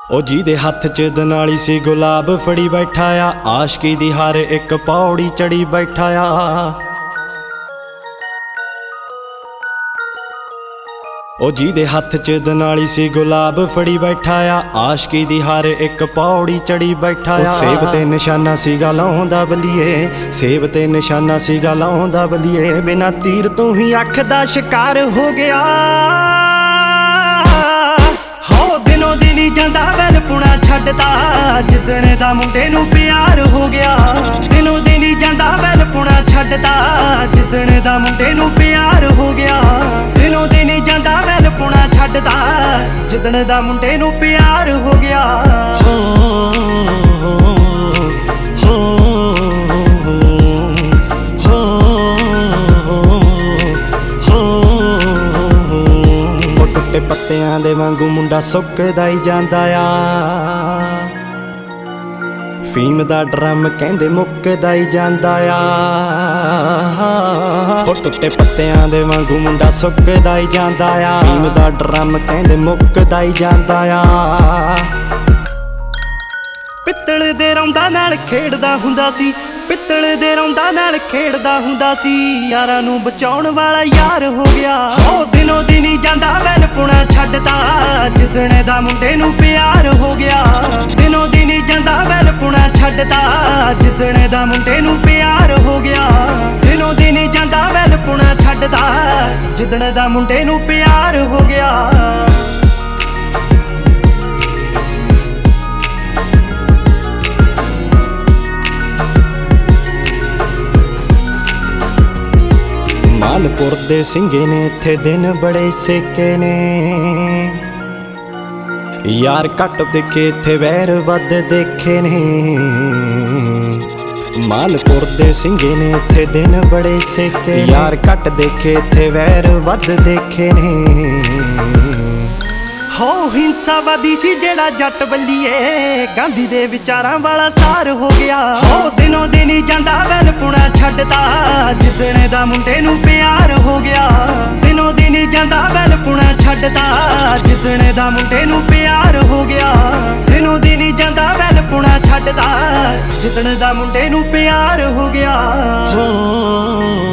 ਉਹ ਜਿਹਦੇ ਹੱਥ 'ਚ ਦਨਾਲੀ ਸੀ ਗੁਲਾਬ ਫੜੀ ਬੈਠਾ ਆ, ਆਸ਼ਕੀ ਦੀ ਹਰ ਇੱਕ ਪੌੜੀ ਚੜੀ ਬੈਠਾ ਆ। ਉਹ ਜਿਹਦੇ ਹੱਥ 'ਚ ਦਨਾਲੀ ਸੀ ਗੁਲਾਬ ਫੜੀ ਬੈਠਾ ਆ, ਆਸ਼ਕੀ ਦੀ ਹਰ ਇੱਕ ਪੌੜੀ ਚੜੀ ਬੈਠਾ ਆ। ਸੇਬ ਤੇ ਨਿਸ਼ਾਨਾ ਸੀਗਾ ਲਾਉਂਦਾ ਬਲੀਏ, ਸੇਬ ਤੇ ਨਿਸ਼ਾਨਾ ਸੀਗਾ ਲਾਉਂਦਾ ਬਲੀਏ, ਬਿਨਾਂ ਤੀਰ ਤੋਂ ਹੀ ਅੱਖ ਦਾ ਸ਼ਿਕਾਰ ਹੋ ਗਿਆ। ਹੋ ਦਿਨੋਂ ਦਿਨੀ ਜਾਂਦਾ ਵੈਲਪੁਣਾ ਛੱਡਦਾ, ਜਿੱਦਣੇ ਦਾ ਮੁੰਡੇ ਨੂੰ ਪਿਆਰ ਹੋ ਗਿਆ। ਦਿਨੋਂ ਦਿਨੀ ਜਾਂਦਾ ਵੈਲਪੁਣਾ ਛੱਡਦਾ, ਜਿੱਦਣੇ ਦਾ ਮੁੰਡੇ ਨੂੰ ਪਿਆਰ ਹੋ ਗਿਆ। ਦਿਨੋਂ ਦਿਨੀ ਜਾਂਦਾ ਵੈਲਪੁਣਾ ਛੱਡਦਾ, ਜਿੱਦਣੇ ਦਾ ਮੁੰਡੇ ਨੂੰ ਪਿਆਰ ਹੋ ਗਿਆ। ਟੁੱਟੇ ਪੱਤਿਆਂ ਦੇ ਵਾਂਗੂ ਮੁੰਡਾ ਸੁੱਕਦਾ ਹੀ ਜਾਂਦਾ ਆ, ਫੀਮ ਦਾ ਡਰਮ ਕਹਿੰਦੇ ਮੁੱਕਦਾ ਹੀ ਜਾਂਦਾ ਆ। ਉਹ ਟੁੱਟੇ ਪੱਤਿਆਂ ਦੇ ਵਾਂਗੂ ਮੁੰਡਾ ਸੁੱਕਦਾ ਹੀ ਜਾਂਦਾ ਆ, ਫੀਮ ਦਾ ਡਰਮ ਕਹਿੰਦੇ ਮੁੱਕਦਾ ਹੀ ਜਾਂਦਾ ਆ। ਪਿੱਤਲ ਦੇ ਰੌਂਦਾ ਨਾਲ ਖੇਡਦਾ ਹੁੰਦਾ ਸੀ, ਪਿੱਤਲ ਦੇ ਰੌਂਦਾ ਨਾਲ ਖੇਡਦਾ ਹੁੰਦਾ ਸੀ, ਯਾਰਾਂ ਨੂੰ ਬਚਾਉਣ ਵਾਲਾ ਯਾਰ ਹੋ ਗਿਆ। ਉਹ ਦਿਨੋਂ ਦਿਨੀ ਜਾਂਦਾ ਵੈਲਪੁਣਾ ਛੱਡਦਾ, ਜਿੱਦਣੇ ਦਾ ਮੁੰਡੇ ਨੂੰ ਪਿਆਰ ਹੋ ਗਿਆ। ਦਿਨੋਂ ਦਿਨੀ ਜਾਂਦਾ ਵੈਲਪੁਣਾ ਛੱਡਦਾ, ਜਿੱਦਣੇ ਦਾ ਮੁੰਡੇ ਨੂੰ ਪਿਆਰ ਹੋ ਗਿਆ। ਦਿਨੋਂ ਦਿਨੀ ਜਾਂਦਾ ਵੈਲਪੁਣਾ ਛੱਡਦਾ, ਜਿੱਦਣੇ ਦਾ ਮੁੰਡੇ ਨੂੰ ਪਿਆਰ ਹੋ ਗਿਆ। ਮਾਲਪੁਰ ਦੇ ਸਿੰਘੇ ਨੇ ਇੱਥੇ ਦਿਨ ਬੜੇ ਸੇਕੇ ਨੇ, ਯਾਰ ਘੱਟ ਦੇਖੇ ਇੱਥੇ ਵੈਰ ਵੱਧ ਦੇਖੇ ਨੇ। ਮਾਲਪੁਰ ਦੇ ਸਿੰਘੇ ਨੇ ਇੱਥੇ ਦਿਨ ਬੜੇ ਸੇਕੇ, ਯਾਰ ਘੱਟ ਦੇਖੇ ਇੱਥੇ ਵੈਰ ਵੱਧ ਦੇਖੇ ਨੇ। ਹੋ ਹਿੰਸਾਵਾਦੀ ਸੀ ਜਿਹੜਾ ਜੱਟ ਬੱਲੀਏ, ਗਾਂਧੀ ਦੇ ਵਿਚਾਰਾਂ ਵਾਲਾ ਸਾਰ ਹੋ ਗਿਆ। ਹੋ ਦਿਨੋਂ ਦਿਨੀ ਜਾਂਦਾ ਵੈਲਪੁਣਾ ਛੱਡਦਾ, ਜਿੱਦਣੇ ਦਾ ਮੁੰਡੇ ਨੂੰ ਪਿਆਰ ਹੋ ਗਿਆ। ਦਿਨੋਂ ਦਿਨੀ ਜਾਂਦਾ ਵੈਲਪੁਣਾ ਛੱਡਦਾ, ਜਿੱਦਣੇ ਦਾ ਮੁੰਡੇ ਨੂੰ ਪਿਆਰ ਹੋ ਗਿਆ। ਦਿਨੋਂ ਦਿਨੀ ਜਾਂਦਾ ਵੈਲਪੁਣਾ ਛੱਡਦਾ, ਜਿੱਦਣੇ ਦਾ ਮੁੰਡੇ ਨੂੰ ਪਿਆਰ ਹੋ ਗਿਆ।